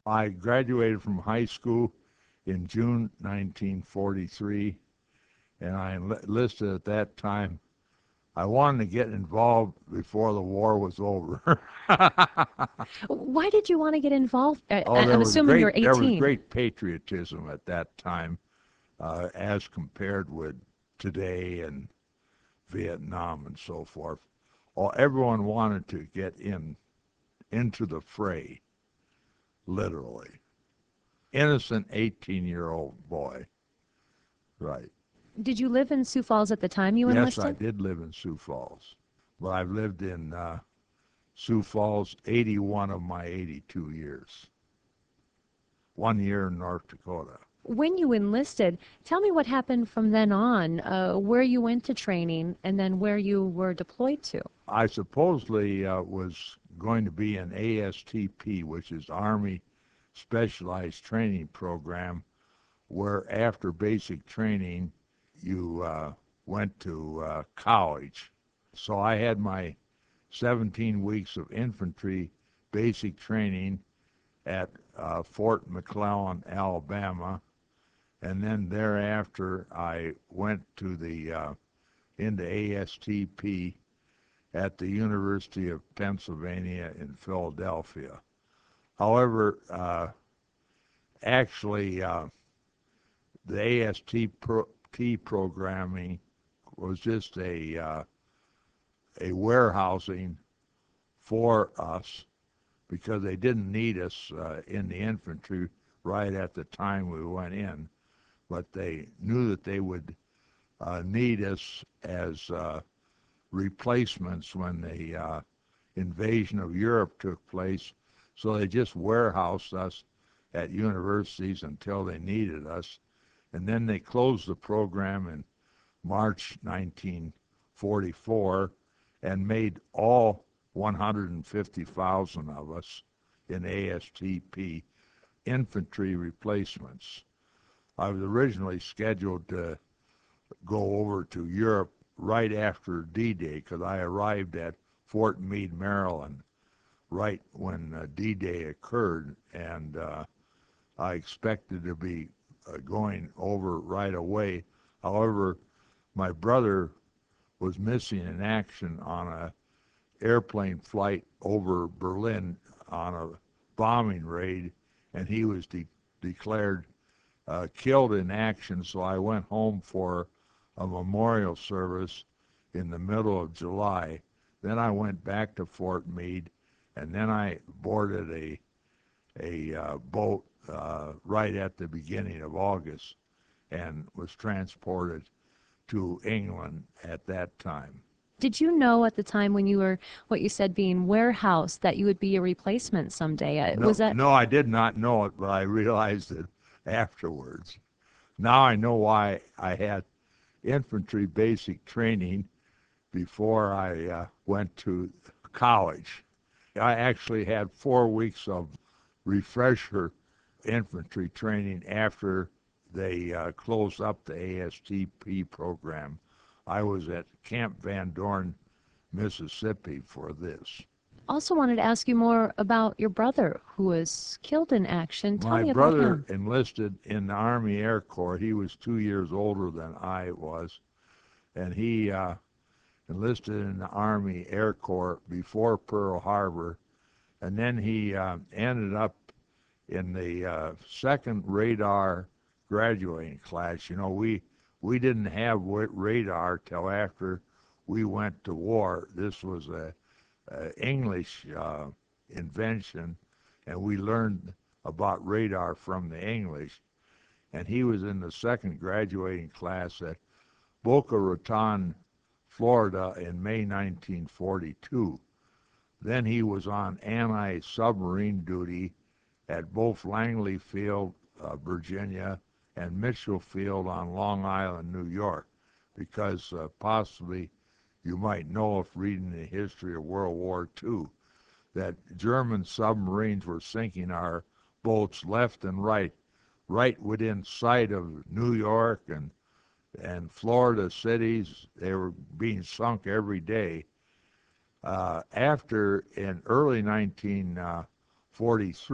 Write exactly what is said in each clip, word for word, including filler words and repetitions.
I graduated from high school in June nineteen forty-three, and I enlisted at that time. I wanted to get involved before the war was over. Why did you want to get involved? I, Oh, I- there I'm was assuming you're great there was eighteen. great patriotism at that time, uh, as compared with today and Vietnam and so forth. All, everyone wanted to get in into the fray, literally. Innocent eighteen-year-old boy, right? Did you live in Sioux Falls at the time you Yes, I enlisted? did live in Sioux Falls, but I've lived in uh, Sioux Falls eighty-one of my eighty-two years. One year in North Dakota. When you enlisted, tell me what happened from then on, uh, where you went to training, and then where you were deployed to. I supposedly uh, was going to be an A S T P, which is Army Specialized Training Program, where after basic training, you uh, went to uh, college. So I had my seventeen weeks of infantry basic training at uh, Fort McClellan, Alabama, and then thereafter I went to the uh, into A S T P at the University of Pennsylvania in Philadelphia. However, uh, actually, uh, the A S T pro- T programming was just a uh, a warehousing for us because they didn't need us uh, in the infantry right at the time we went in, but they knew that they would uh, need us as uh, replacements when the uh, invasion of Europe took place. So they just warehoused us at universities until they needed us. And then they closed the program in March nineteen forty-four and made all one hundred fifty thousand of us in A S T P infantry replacements. I was originally scheduled to go over to Europe right after D-Day because I arrived at Fort Meade, Maryland, right when uh, D-Day occurred, and uh, I expected to be uh, going over right away. However, my brother was missing in action on a airplane flight over Berlin on a bombing raid, and he was de- declared uh, killed in action. So I went home for a memorial service in the middle of July. Then I went back to Fort Meade, and then I boarded a a uh, boat uh, right at the beginning of August and was transported to England at that time. Did you know at the time when you were, what you said, being warehoused, that you would be a replacement someday? Uh, No, Was that no, I did not know it, but I realized it afterwards. Now I know why I had infantry basic training before I uh, went to college. I actually had four weeks of refresher infantry training after they uh, closed up the A S T P program. I was at Camp Van Dorn, Mississippi for this. also wanted to ask you more about your brother who was killed in action. Tell My me about brother him. enlisted in the Army Air Corps. He was two years older than I was, and he uh, enlisted in the Army Air Corps before Pearl Harbor, and then he uh, ended up in the uh, second radar graduating class. You know, we we didn't have radar till after we went to war. This was a, a English uh, invention, and we learned about radar from the English. And he was in the second graduating class at Boca Raton, Florida, in May nineteen forty-two. Then he was on anti-submarine duty at both Langley Field, uh, Virginia, and Mitchell Field on Long Island, New York, because uh, possibly you might know if reading the history of World War Two that German submarines were sinking our boats left and right, right within sight of New York and and Florida cities. They were being sunk every day. Uh, after in early nineteen forty-three,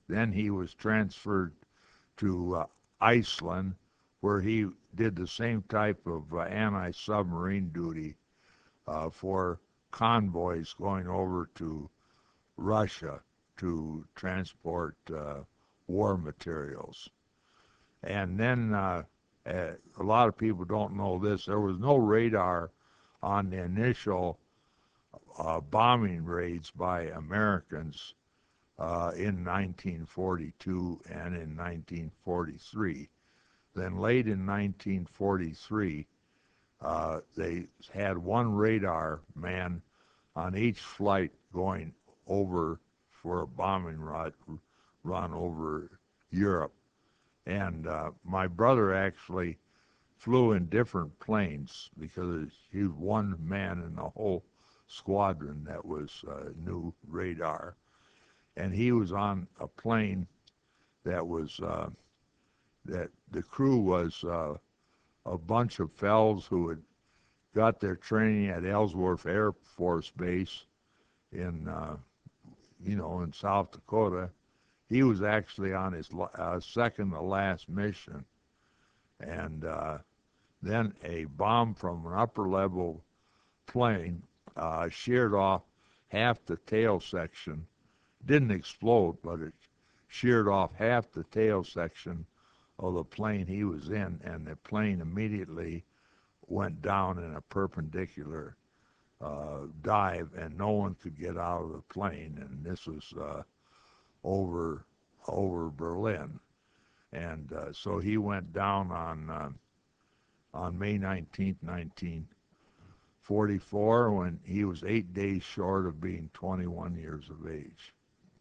Then he was transferred to uh, Iceland, where he did the same type of uh, anti-submarine duty uh, for convoys going over to Russia to transport uh, war materials. And then uh, uh, a lot of people don't know this. There was no radar on the initial uh, bombing raids by Americans uh, in nineteen forty-two and in nineteen forty-three. Then late in nineteen forty-three, uh, they had one radar man on each flight going over for a bombing run, run over Europe. And uh, my brother actually flew in different planes because he was one man in the whole squadron that was uh, new radar. And he was on a plane that was, uh, that the crew was uh, a bunch of fellows who had got their training at Ellsworth Air Force Base in, uh, you know, in South Dakota. He was actually on his uh, second to last mission. And uh, then a bomb from an upper level plane uh, sheared off half the tail section. Didn't explode, but it sheared off half the tail section of the plane he was in, and the plane immediately went down in a perpendicular uh, dive, and no one could get out of the plane. And this was uh, over over Berlin, and uh, so he went down on uh, on May nineteenth, nineteen forty-four, when he was eight days short of being twenty-one years of age.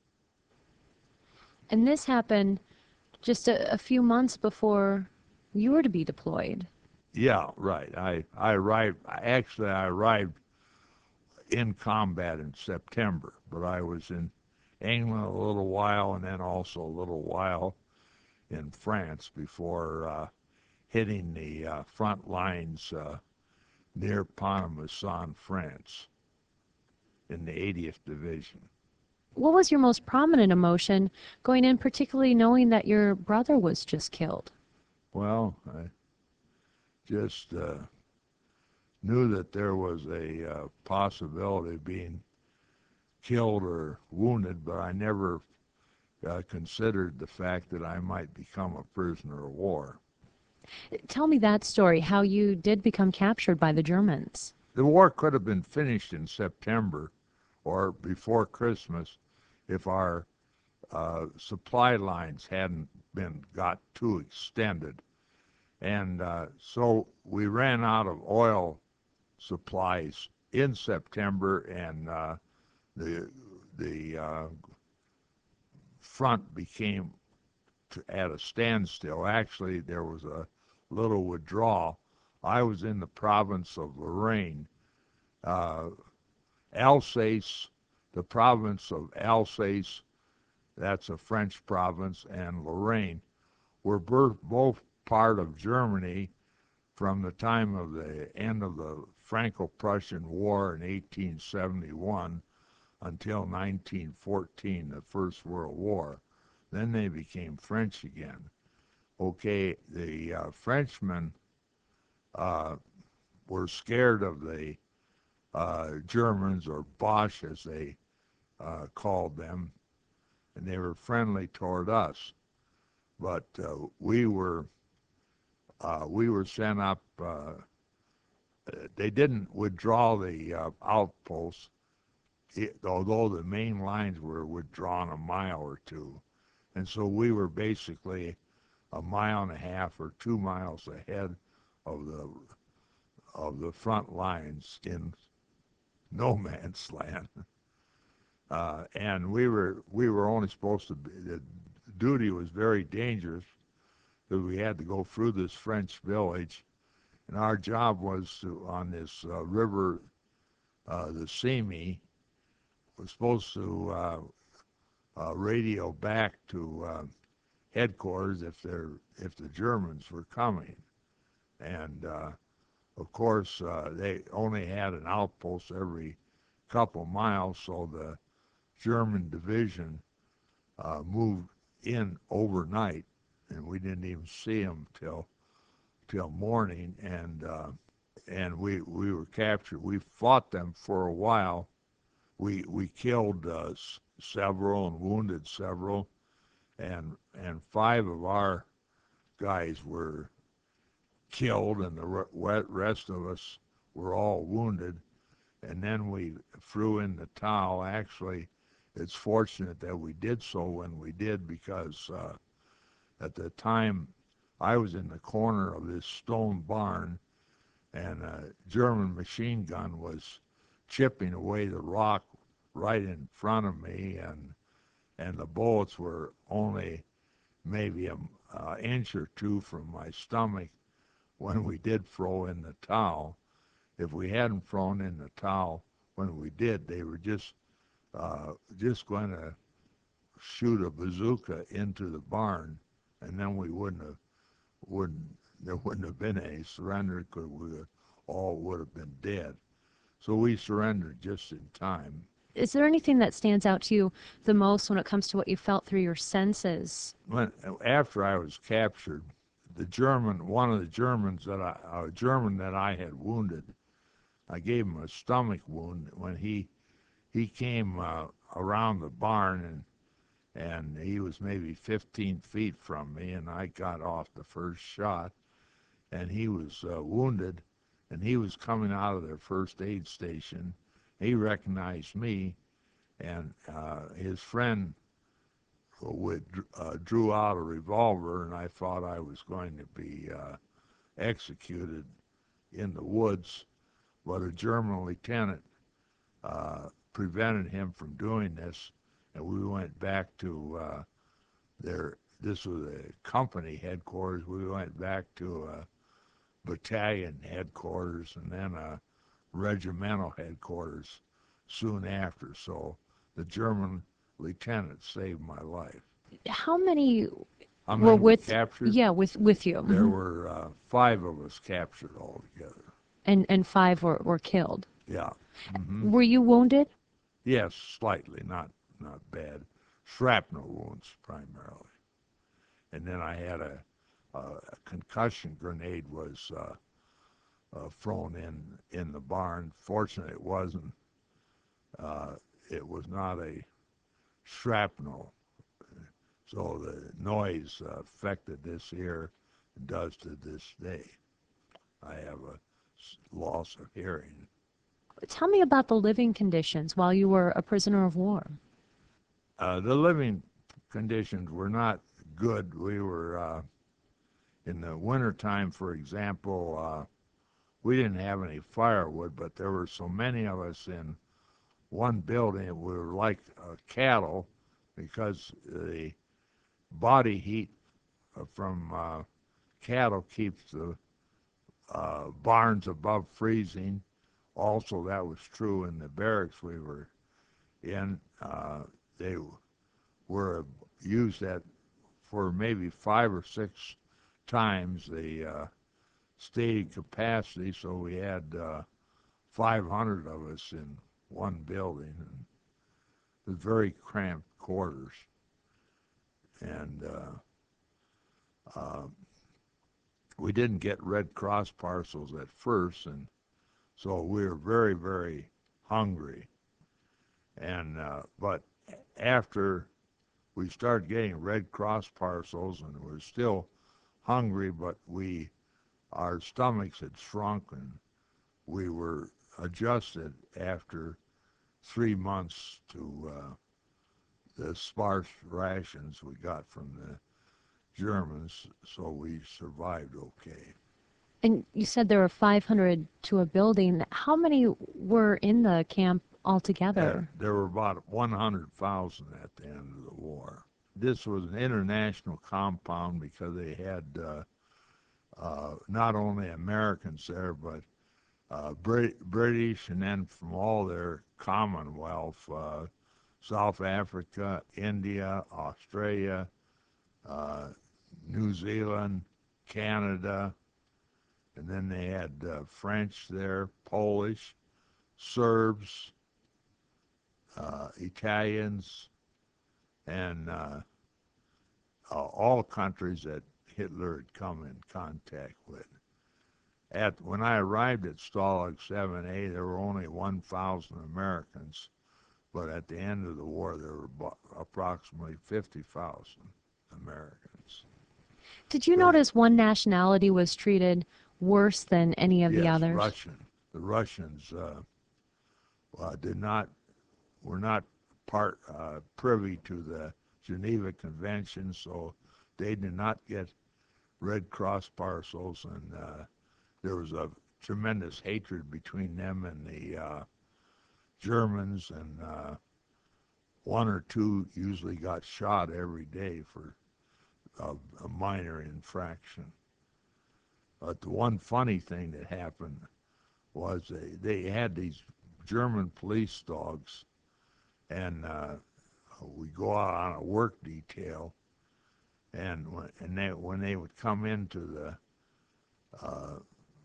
And this happened just a, a few months before you were to be deployed. Yeah, right. I I arrived. Actually, I arrived in combat in September, but I was in England a little while, and then also a little while in France before uh, hitting the uh, front lines uh, near Pont-à-Mousson, France, in the eightieth Division. What was your most prominent emotion going in, particularly knowing that your brother was just killed? Well, I just uh, knew that there was a uh, possibility of being killed or wounded, but I never uh, considered the fact that I might become a prisoner of war. Tell me that story, how you did become captured by the Germans. The war could have been finished in September or before Christmas if our uh, supply lines hadn't been got too extended. And uh, so we ran out of oil supplies in September, and uh, the the uh, front became to, at a standstill. Actually, there was a little withdrawal. I was in the province of Lorraine. Uh, Alsace, the province of Alsace, that's a French province, and Lorraine were both part of Germany from the time of the end of the Franco-Prussian War in eighteen seventy-one until nineteen fourteen, the First World War. Then they became French again. Okay, the uh, Frenchmen uh, were scared of the uh, Germans, or Boche as they uh, called them, and they were friendly toward us. But uh, we were uh, we were sent up. Uh, they didn't withdraw the uh, outposts, it, although the main lines were withdrawn a mile or two, and so we were basically a mile and a half or two miles ahead of the of the front lines in no man's land. Uh, and we were we were only supposed to be, the duty was very dangerous because we had to go through this French village, and our job was to, on this uh, river, uh, the Simi, was supposed to uh, uh, radio back to uh, headquarters if they're if the Germans were coming, and uh, of course uh, they only had an outpost every couple miles, so the German division uh, moved in overnight, and we didn't even see them till till morning, and uh, and we we were captured. We fought them for a while. We we killed uh, several and wounded several, and and five of our guys were killed, and the rest of us were all wounded. And then we threw in the towel. Actually, it's fortunate that we did so when we did, because uh, at the time I was in the corner of this stone barn, and a German machine gun was chipping away the rock right in front of me, and and the bullets were only maybe an uh, inch or two from my stomach when we did throw in the towel. If we hadn't thrown in the towel when we did, they were just uh, just going to shoot a bazooka into the barn, and then we wouldn't have wouldn't there wouldn't have been any surrender, because we all would have been dead. So we surrendered just in time. Is there anything that stands out to you the most when it comes to what you felt through your senses? When after I was captured, the German, one of the Germans that I, a German that I had wounded, I gave him a stomach wound when he he came uh, around the barn, and and he was maybe fifteen feet from me, and I got off the first shot, and he was uh, wounded, and he was coming out of their first aid station. He recognized me, and uh, his friend would, uh, drew out a revolver, and I thought I was going to be uh, executed in the woods, but a German lieutenant uh, prevented him from doing this, and we went back to uh, their, this was a company headquarters, we went back to a battalion headquarters, and then a regimental headquarters soon after. So the German lieutenant saved my life. How many How were many were with captured? yeah, with with you? There Mhm. were uh, five of us captured altogether. And and five were, were killed. Yeah. hmm Were you wounded? Yes, slightly, not not bad. Shrapnel wounds primarily. And then I had a, a, a concussion grenade was uh, uh, thrown in in the barn. Fortunately, it wasn't. Uh, it was not a shrapnel, so the noise uh, affected this ear, and does to this day. I have a loss of hearing. Tell me about the living conditions while you were a prisoner of war. Uh, the living conditions were not good. We were uh, in the wintertime, for example, uh, we didn't have any firewood, but there were so many of us in one building. We were like uh, cattle, because the body heat from uh, cattle keeps the uh, barns above freezing. Also, that was true in the barracks we were in. Uh, they were used that for maybe five or six times the uh, stated capacity, so we had uh, five hundred of us in one building, and it was very cramped quarters. And uh, uh, we didn't get Red Cross parcels at first, and so we were very, very hungry. And uh, but after we started getting Red Cross parcels, and we were still hungry, but we our stomachs had shrunk, and we were adjusted after three months to uh, the sparse rations we got from the Germans, so we survived okay. And you said there were five hundred to a building. How many were in the camp Uh, altogether? there were about one hundred thousand at the end of the war. This was an international compound, because they had uh, uh, not only Americans there, but uh, Brit- British, and then from all their Commonwealth, uh, South Africa, India, Australia, uh, New Zealand, Canada, and then they had uh, French there, Polish, Serbs, uh, Italians, and uh, uh, all countries that Hitler had come in contact with. At when I arrived at Stalag seven A, there were only one thousand Americans, but at the end of the war, there were approximately fifty thousand Americans. Did you So, notice one nationality was treated worse than any of the yes, others? Russian. The Russians uh, uh, did not were not part uh, privy to the Geneva Convention, so they did not get Red Cross parcels, and uh, there was a tremendous hatred between them and the uh, Germans, and uh, one or two usually got shot every day for a, a minor infraction. But the one funny thing that happened was they, they had these German police dogs, and uh, we go out on a work detail, and when, and they, when they would come into the uh,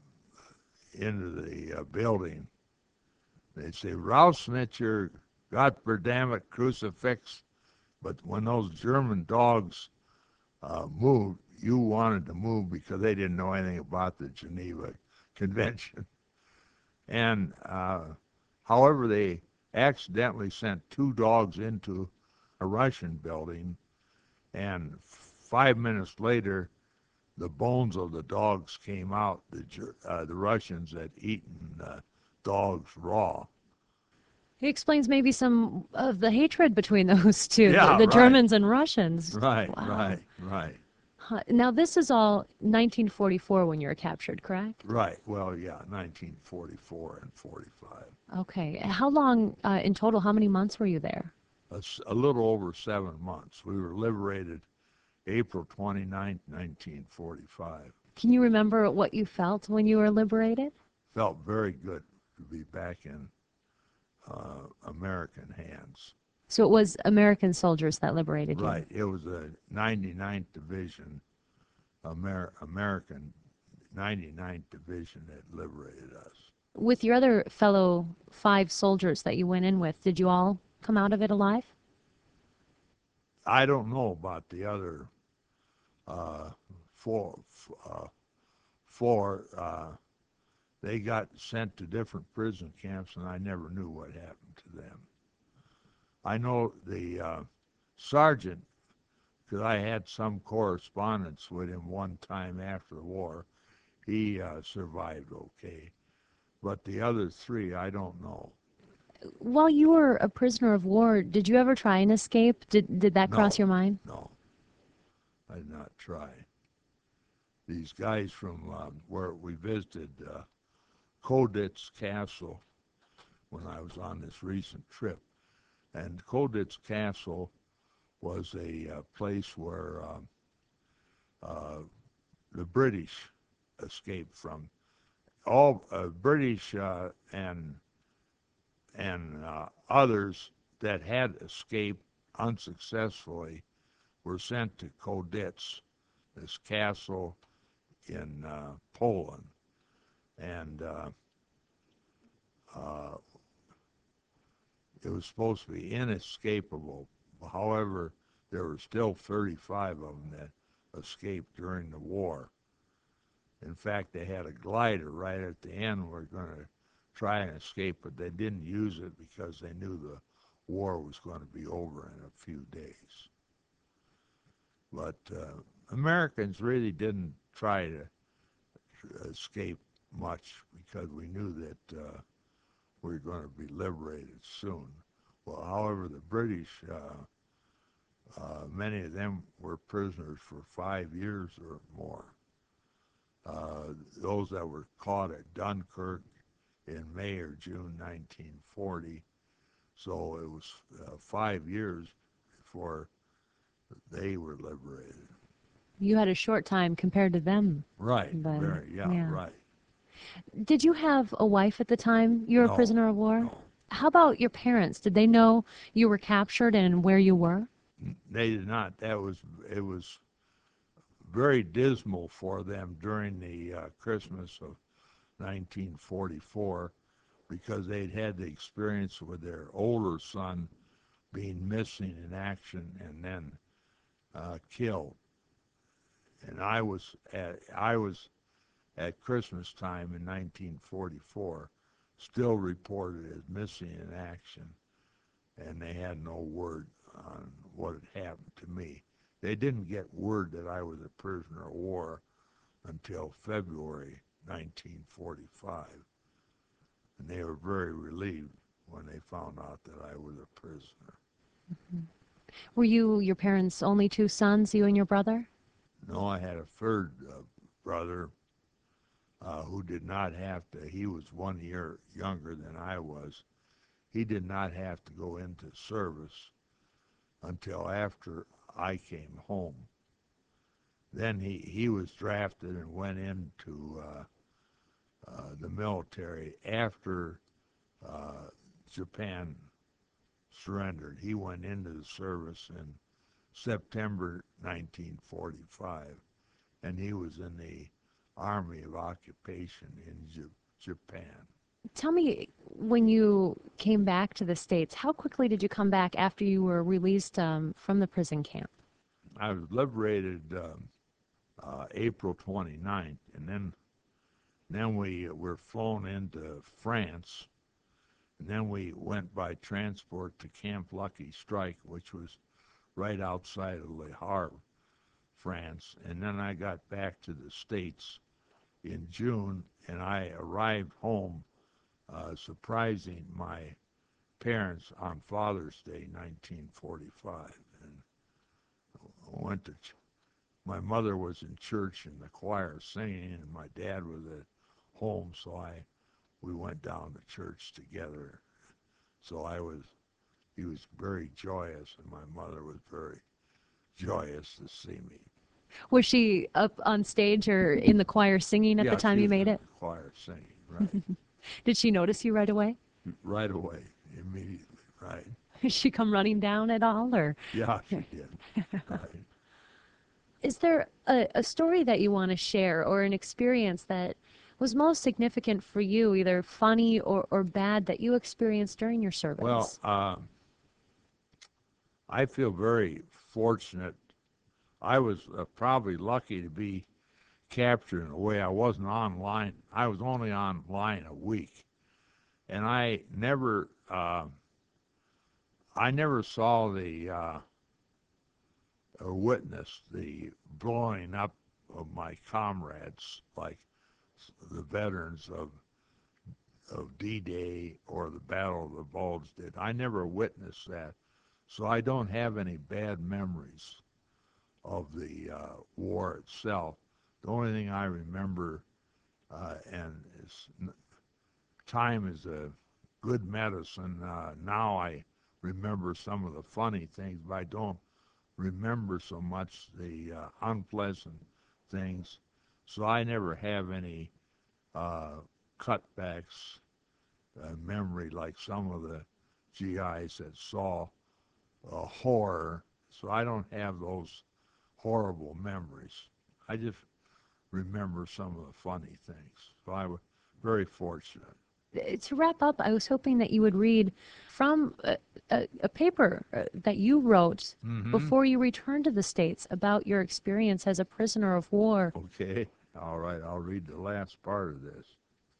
into the uh, building, they'd say, "Rausnitzer, Gottverdammt Crucifix." But when those German dogs uh, moved, you wanted to move because they didn't know anything about the Geneva Convention. And uh, however, they accidentally sent two dogs into a Russian building, and five minutes later, the bones of the dogs came out. The uh, the Russians had eaten uh, dogs raw. It explains maybe some of the hatred between those two, the, Yeah, the right, Germans and Russians. right, Wow. right, right, Huh. Now, this is all nineteen forty-four when you were captured, correct? right. Well, yeah, nineteen forty-four and forty-five. Okay. How long uh, in total, how many months were you there? A, a little over seven months. We were liberated April twenty-ninth, nineteen forty-five. Can you remember what you felt when you were liberated? Felt very good to be back in uh, American hands. So it was American soldiers that liberated you. Right. It was a ninety-ninth Division, Amer- American ninety-ninth Division that liberated us. With your other fellow five soldiers that you went in with, did you all come out of it alive? I don't know about the other uh, four. Uh, four uh, they got sent to different prison camps, and I never knew what happened to them. I know the uh, sergeant, because I had some correspondence with him one time after the war. He uh, survived okay, but the other three, I don't know. While you were a prisoner of war, did you ever try and escape? Did did that cross No, your mind? no, I did not try. These guys from um, where we visited uh, Koditz Castle when I was on this recent trip, and Koditz Castle was a uh, place where um, uh, the British escaped from. All uh, British uh, and and uh, others that had escaped unsuccessfully were sent to Koditz, this castle in uh, Poland, and uh, uh, it was supposed to be inescapable. However, there were still thirty-five of them that escaped during the war. In fact, they had a glider right at the end. We're going to try and escape, but they didn't use it because they knew the war was going to be over in a few days. But uh, Americans really didn't try to escape much because we knew that uh, we were going to be liberated soon. Well, however, the British, uh, uh, many of them were prisoners for five years or more. Uh, those that were caught at Dunkirk in May or June nineteen forty. So it was uh, five years before they were liberated. You had a short time compared to them. Right, Then, very, yeah, yeah. right. Did you have a wife at the time you were a No, prisoner of war? no. How about your parents? Did they know you were captured and where you were? They did not. That was, it was very dismal for them during the uh, Christmas of nineteen forty-four because they'd had the experience with their older son being missing in action, and then uh, killed. And I was at I was at Christmas time in nineteen forty-four, still reported as missing in action, and they had no word on what had happened to me. They didn't get word that I was a prisoner of war until February nineteen forty-five, and they were very relieved when they found out that I was a prisoner. Were you your parents' only two sons, you and your brother? No, I had a third uh, brother uh, who did not have to, he was one year younger than I was. He did not have to go into service until after I came home. Then he, he was drafted and went into uh, uh, the military after uh, Japan surrendered. He went into the service in September nineteen forty-five, and he was in the Army of Occupation in J- Japan. Tell me, when you came back to the States, how quickly did you come back after you were released um, from the prison camp? I was liberated um, uh, April twenty-ninth, and then then we were flown into France, and then we went by transport to Camp Lucky Strike, which was right outside of Le Havre, France, and then I got back to the States in June, and I arrived home, uh, surprising my parents on Father's Day, nineteen forty-five, and went to. Ch- my mother was in church in the choir singing, and my dad was at home, so I we went down to church together. So I was, he was very joyous, and my mother was very joyous to see me. Was she up on stage or in the choir singing at the Yeah, time she you was made in it? the choir singing, right, Did she notice you right away? right away, immediately, right. Did she come running down at all, or Yeah, she did, right. is there a, a story that you want to share or an experience that was most significant for you, either funny or, or bad, that you experienced during your Well, service? uh, I feel very fortunate. I was uh, probably lucky to be captured in a way. I wasn't online. I was only online a week, and I never, uh, I never saw the uh, or witnessed the blowing up of my comrades, like the veterans of of D-Day or the Battle of the Bulge did. I never witnessed that, so I don't have any bad memories of the uh, war itself. The only thing I remember, uh, and is, time is a good medicine. Uh, now I remember some of the funny things, but I don't remember so much the uh, unpleasant things. So I never have any uh, cutbacks uh, memory like some of the G Is that saw uh, horror. So I don't have those horrible memories. I just remember some of the funny things. So I was very fortunate. Uh, To wrap up, I was hoping that you would read from a, a, a paper uh, that you wrote Mm-hmm. before you returned to the States about your experience as a prisoner of war. Okay. All right. I'll read the last part of this.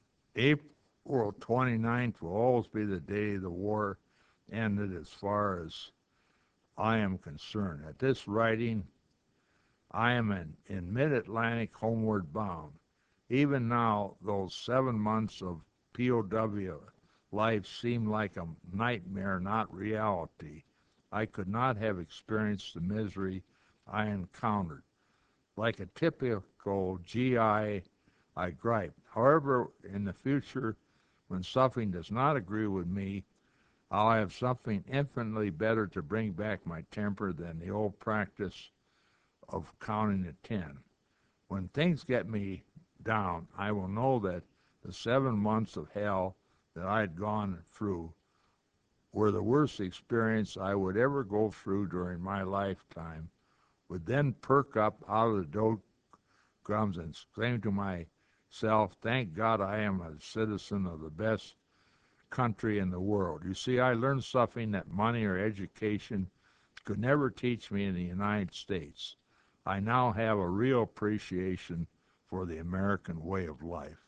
April twenty-ninth will always be the day the war ended as far as I am concerned. At this writing, I am in, in mid-Atlantic homeward bound. Even now, those seven months of P O W life seem like a nightmare, not reality. I could not have experienced the misery I encountered. Like a typical G I, I gripe. However, in the future, when something does not agree with me, I'll have something infinitely better to bring back my temper than the old practice of counting to ten. When things get me down, I will know that the seven months of hell that I had gone through were the worst experience I would ever go through during my lifetime, would then perk up out of the doldrums and exclaim to myself, thank God I am a citizen of the best country in the world. You see, I learned something that money or education could never teach me in the United States. I now have a real appreciation for the American way of life.